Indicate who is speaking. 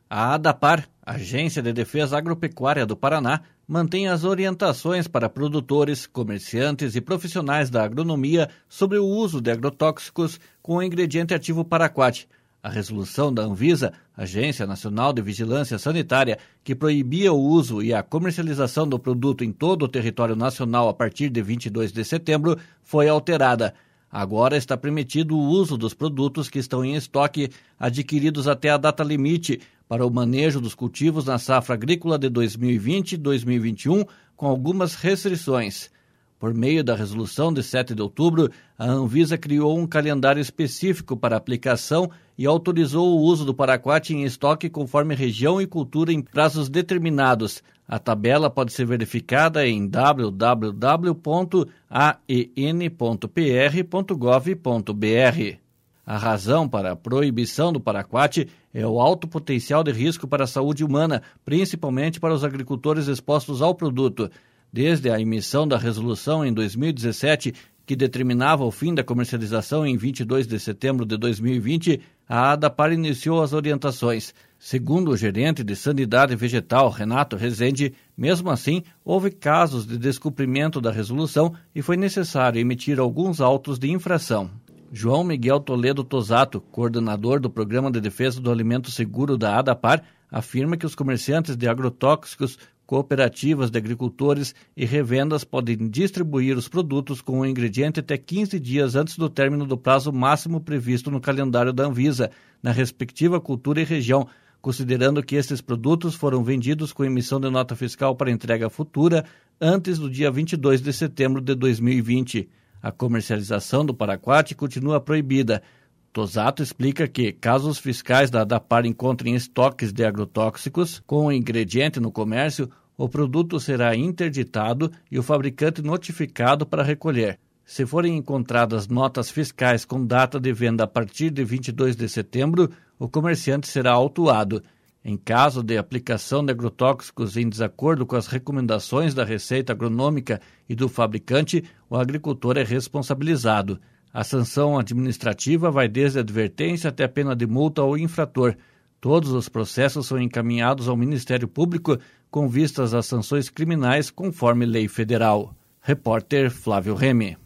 Speaker 1: A ADAPAR, Agência de Defesa Agropecuária do Paraná, mantém as orientações para produtores, comerciantes e profissionais da agronomia sobre o uso de agrotóxicos com o ingrediente ativo paraquat. A resolução da Anvisa, Agência Nacional de Vigilância Sanitária, que proibia o uso e a comercialização do produto em todo o território nacional a partir de 22 de setembro, foi alterada. Agora está permitido o uso dos produtos que estão em estoque adquiridos até a data limite para o manejo dos cultivos na safra agrícola de 2020-2021, com algumas restrições. Por meio da resolução de 7 de outubro, a Anvisa criou um calendário específico para aplicação e autorizou o uso do paraquat em estoque conforme região e cultura em prazos determinados. A tabela pode ser verificada em www.aen.pr.gov.br. A razão para a proibição do paraquat é o alto potencial de risco para a saúde humana, principalmente para os agricultores expostos ao produto. Desde a emissão da resolução em 2017, que determinava o fim da comercialização em 22 de setembro de 2020, a ADAPAR iniciou as orientações. Segundo o gerente de Sanidade Vegetal, Renato Rezende, mesmo assim, houve casos de descumprimento da resolução e foi necessário emitir alguns autos de infração. João Miguel Toledo Tosato, coordenador do Programa de Defesa do Alimento Seguro da ADAPAR, afirma que os comerciantes de agrotóxicos, cooperativas de agricultores e revendas podem distribuir os produtos com o ingrediente até 15 dias antes do término do prazo máximo previsto no calendário da Anvisa, na respectiva cultura e região, considerando que estes produtos foram vendidos com emissão de nota fiscal para entrega futura antes do dia 22 de setembro de 2020. A comercialização do paraquat continua proibida. Tosato explica que, caso os fiscais da ADAPAR encontrem estoques de agrotóxicos com o ingrediente no comércio, o produto será interditado e o fabricante notificado para recolher. Se forem encontradas notas fiscais com data de venda a partir de 22 de setembro, o comerciante será autuado. Em caso de aplicação de agrotóxicos em desacordo com as recomendações da Receita Agronômica e do fabricante, o agricultor é responsabilizado. A sanção administrativa vai desde a advertência até a pena de multa ao infrator. Todos os processos são encaminhados ao Ministério Público com vistas às sanções criminais conforme lei federal. Repórter Flávio Remy.